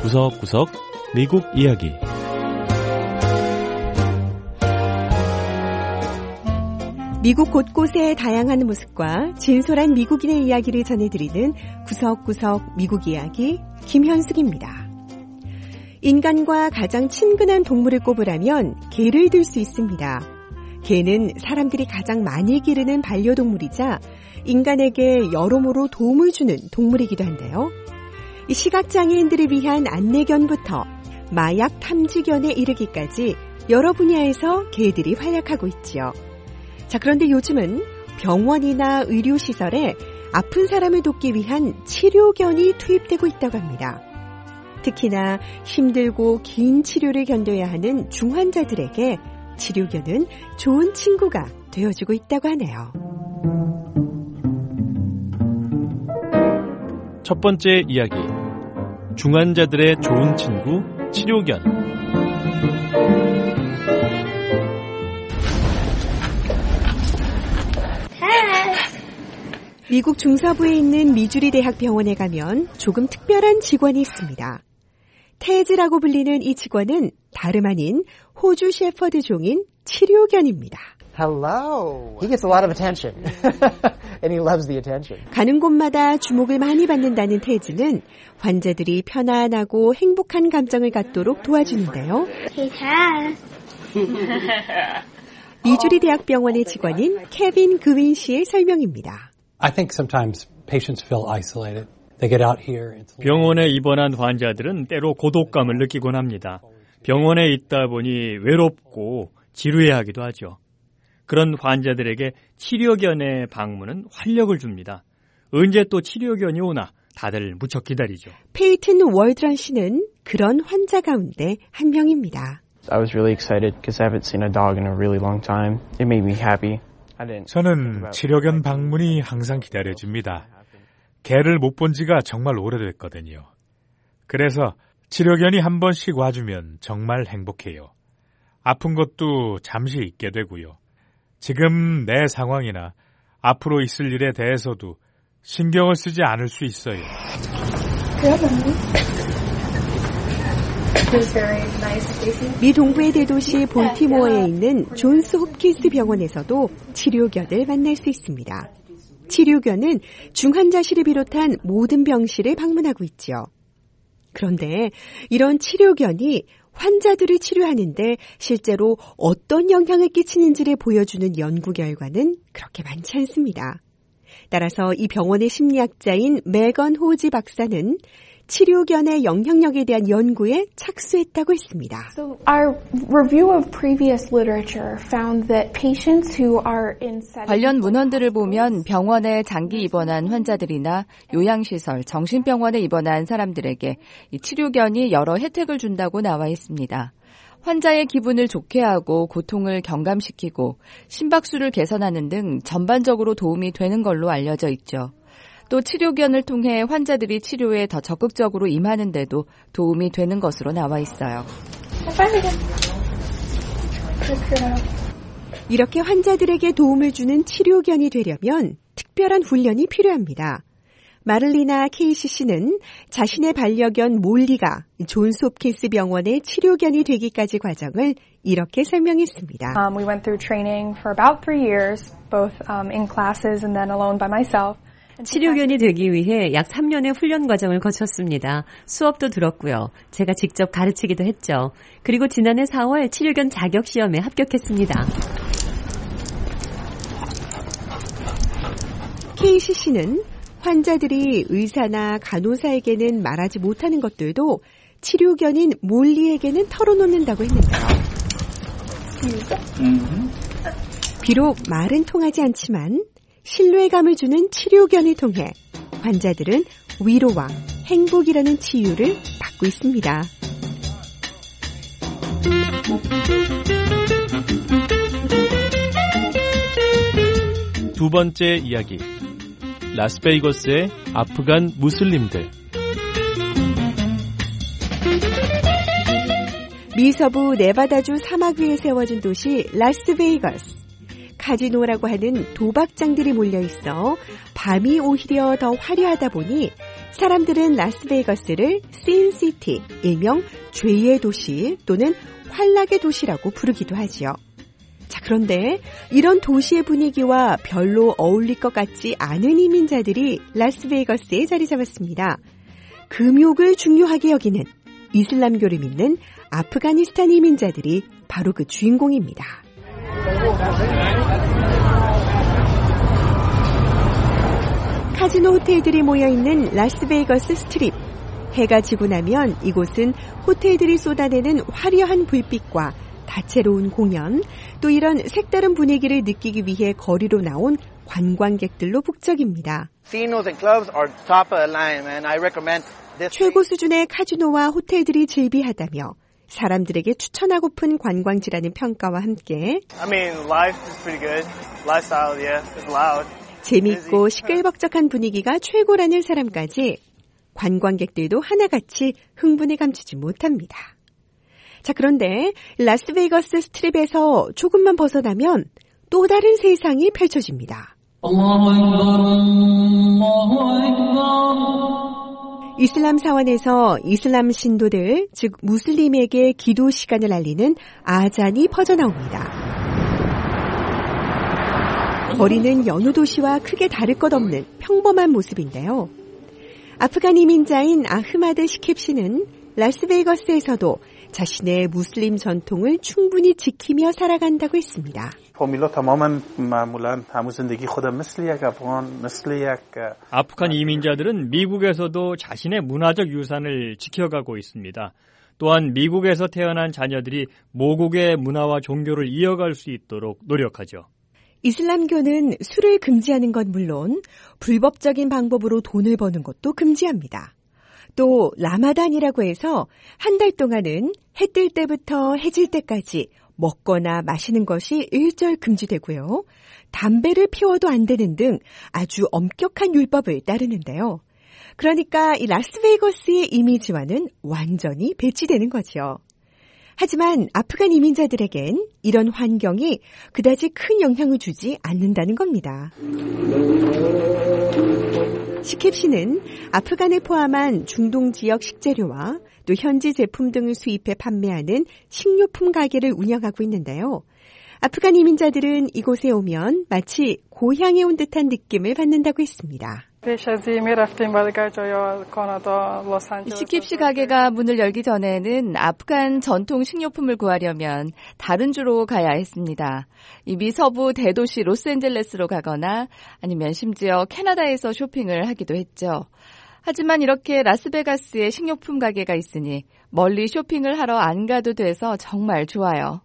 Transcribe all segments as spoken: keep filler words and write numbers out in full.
구석구석 미국 이야기. 미국 곳곳의 다양한 모습과 진솔한 미국인의 이야기를 전해드리는 구석구석 미국 이야기 김현숙입니다. 인간과 가장 친근한 동물을 꼽으라면 개를 들 수 있습니다. 개는 사람들이 가장 많이 기르는 반려동물이자 인간에게 여러모로 도움을 주는 동물이기도 한데요. 이 시각장애인들을 위한 안내견부터 마약 탐지견에 이르기까지 여러 분야에서 개들이 활약하고 있지요. 자, 그런데 요즘은 병원이나 의료시설에 아픈 사람을 돕기 위한 치료견이 투입되고 있다고 합니다. 특히나 힘들고 긴 치료를 견뎌야 하는 중환자들에게 치료견은 좋은 친구가 되어주고 있다고 하네요. 첫 번째 이야기. 중환자들의 좋은 친구, 치료견. 미국 중서부에 있는 미주리 대학병원에 가면 조금 특별한 직원이 있습니다. 테즈라고 불리는 이 직원은 다름 아닌 호주 셰퍼드 종인 치료견입니다. Hello. He gets a lot of attention. And he loves the attention. 가는 곳마다 주목을 많이 받는다는 테즈는 환자들이 편안하고 행복한 감정을 갖도록 도와주는데요. He has. 미주리 대학병원의 직원인 케빈 그윈 씨의 설명입니다. I think sometimes patients feel isolated. They get out here. 병원에 입원한 환자들은 때로 고독감을 느끼곤 합니다. 병원에 있다 보니 외롭고 지루해 하기도 하죠. 그런 환자들에게 치료견의 방문은 활력을 줍니다. 언제 또 치료견이 오나 다들 무척 기다리죠. 페이튼 월드런 씨는 그런 환자 가운데 한 명입니다. I was really excited because I haven't seen a dog in a really long time. It made me happy. 저는 치료견 방문이 항상 기다려집니다. 개를 못 본 지가 정말 오래됐거든요. 그래서 치료견이 한 번씩 와주면 정말 행복해요. 아픈 것도 잠시 잊게 되고요. 지금 내 상황이나 앞으로 있을 일에 대해서도 신경을 쓰지 않을 수 있어요. 미 동부의 대도시 볼티모어에 있는 존스 홉킨스 병원에서도 치료견을 만날 수 있습니다. 치료견은 중환자실을 비롯한 모든 병실을 방문하고 있죠. 그런데 이런 치료견이 환자들을 치료하는데 실제로 어떤 영향을 끼치는지를 보여주는 연구 결과는 그렇게 많지 않습니다. 따라서 이 병원의 심리학자인 메건 호지 박사는 치료견의 영향력에 대한 연구에 착수했다고 했습니다. So our review of previous literature found that patients who are in 관련 문헌들을 보면 병원에 장기 입원한 환자들이나 요양시설, 정신병원에 입원한 사람들에게 이 치료견이 여러 혜택을 준다고 나와 있습니다. 환자의 기분을 좋게 하고 고통을 경감시키고 심박수를 개선하는 등 전반적으로 도움이 되는 걸로 알려져 있죠. 또 치료견을 통해 환자들이 치료에 더 적극적으로 임하는 데도 도움이 되는 것으로 나와 있어요. 이렇게 환자들에게 도움을 주는 치료견이 되려면 특별한 훈련이 필요합니다. 마를리나 케이시 씨는 자신의 반려견 몰리가 존스 홉킨스 병원의 치료견이 되기까지 과정을 이렇게 설명했습니다. Um, we went through training for about three years, both um, in classes and then alone by myself. 치료견이 되기 위해 약 삼 년의 훈련 과정을 거쳤습니다. 수업도 들었고요. 제가 직접 가르치기도 했죠. 그리고 지난해 사월 치료견 자격 시험에 합격했습니다. 케이시 씨는 환자들이 의사나 간호사에게는 말하지 못하는 것들도 치료견인 몰리에게는 털어놓는다고 했는데요. 비록 말은 통하지 않지만 신뢰감을 주는 치료견을 통해 환자들은 위로와 행복이라는 치유를 받고 있습니다. 두 번째 이야기. 라스베이거스의 아프간 무슬림들. 미서부 네바다주 사막 위에 세워진 도시 라스베이거스. 카지노라고 하는 도박장들이 몰려있어 밤이 오히려 더 화려하다 보니 사람들은 라스베이거스를 신시티, 일명 죄의 도시 또는 환락의 도시라고 부르기도 하지요. 자, 그런데 이런 도시의 분위기와 별로 어울릴 것 같지 않은 이민자들이 라스베이거스에 자리 잡았습니다. 금욕을 중요하게 여기는 이슬람교를 믿는 아프가니스탄 이민자들이 바로 그 주인공입니다. 카지노 호텔들이 모여있는 라스베이거스 스트립. 해가 지고 나면 이곳은 호텔들이 쏟아내는 화려한 불빛과 다채로운 공연, 또 이런 색다른 분위기를 느끼기 위해 거리로 나온 관광객들로 북적입니다. 최고 수준의 카지노와 호텔들이 즐비하다며 사람들에게 추천하고픈 관광지라는 평가와 함께 I mean, life is pretty good. Lifestyle, yeah, it's loud. 재미있고 시끌벅적한 분위기가 최고라는 사람까지 관광객들도 하나같이 흥분에 감추지 못합니다. 자, 그런데 라스베이거스 스트립에서 조금만 벗어나면 또 다른 세상이 펼쳐집니다. 이슬람 사원에서 이슬람 신도들, 즉 무슬림에게 기도 시간을 알리는 아잔이 퍼져나옵니다. 거리는 여느 도시와 크게 다를 것 없는 평범한 모습인데요. 아프간 이민자인 아흐마드 시킵 씨는 라스베이거스에서도 자신의 무슬림 전통을 충분히 지키며 살아간다고 했습니다. 아프간 이민자들은 미국에서도 자신의 문화적 유산을 지켜가고 있습니다. 또한 미국에서 태어난 자녀들이 모국의 문화와 종교를 이어갈 수 있도록 노력하죠. 이슬람교는 술을 금지하는 건 물론 불법적인 방법으로 돈을 버는 것도 금지합니다. 또 라마단이라고 해서 한 달 동안은 해 뜰 때부터 해질 때까지 먹거나 마시는 것이 일절 금지되고요. 담배를 피워도 안 되는 등 아주 엄격한 율법을 따르는데요. 그러니까 이 라스베이거스의 이미지와는 완전히 배치되는 거죠. 하지만 아프간 이민자들에겐 이런 환경이 그다지 큰 영향을 주지 않는다는 겁니다. 시킵 씨는 아프간을 포함한 중동 지역 식재료와 또 현지 제품 등을 수입해 판매하는 식료품 가게를 운영하고 있는데요. 아프간 이민자들은 이곳에 오면 마치 고향에 온 듯한 느낌을 받는다고 했습니다. 시킵 씨 가게가 문을 열기 전에는 아프간 전통 식료품을 구하려면 다른 주로 가야 했습니다. 이미 서부 대도시 로스앤젤레스로 가거나 아니면 심지어 캐나다에서 쇼핑을 하기도 했죠. 하지만 이렇게 라스베가스에 식료품 가게가 있으니 멀리 쇼핑을 하러 안 가도 돼서 정말 좋아요.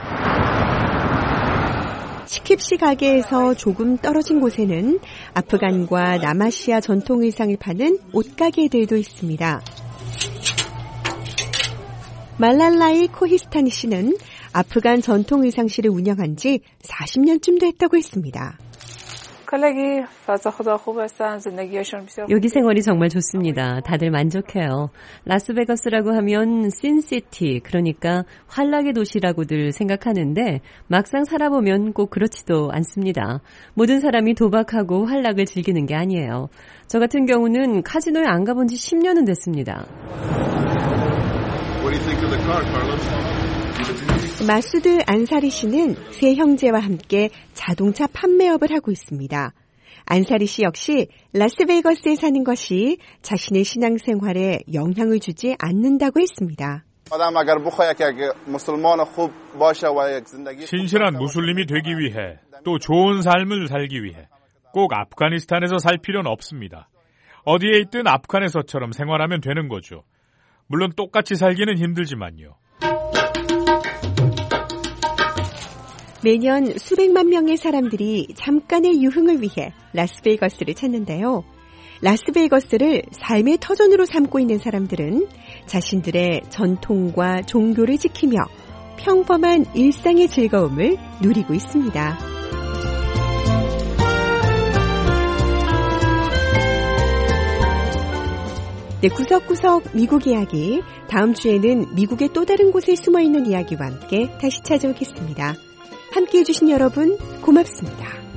시킵 씨 가게에서 조금 떨어진 곳에는 아프간과 남아시아 전통 의상을 파는 옷가게들도 있습니다. 말랄라이 코히스타니 씨는 아프간 전통 의상실을 운영한 지 사십 년쯤 됐다고 했습니다. 여기 생활이 정말 좋습니다. 다들 만족해요. 라스베가스라고 하면 신시티, 그러니까 환락의 도시라고들 생각하는데 막상 살아보면 꼭 그렇지도 않습니다. 모든 사람이 도박하고 환락을 즐기는 게 아니에요. 저 같은 경우는 카지노에 안 가본 지 십 년은 됐습니다. What do you think of the car, Carlos? 마수드 안사리 씨는 세 형제와 함께 자동차 판매업을 하고 있습니다. 안사리 씨 역시 라스베이거스에 사는 것이 자신의 신앙생활에 영향을 주지 않는다고 했습니다. 신실한 무슬림이 되기 위해 또 좋은 삶을 살기 위해 꼭 아프가니스탄에서 살 필요는 없습니다. 어디에 있든 아프간에서처럼 생활하면 되는 거죠. 물론 똑같이 살기는 힘들지만요. 매년 수백만 명의 사람들이 잠깐의 유흥을 위해 라스베이거스를 찾는데요. 라스베이거스를 삶의 터전으로 삼고 있는 사람들은 자신들의 전통과 종교를 지키며 평범한 일상의 즐거움을 누리고 있습니다. 네, 구석구석 미국 이야기. 다음 주에는 미국의 또 다른 곳에 숨어있는 이야기와 함께 다시 찾아오겠습니다. 함께해 주신 여러분 고맙습니다.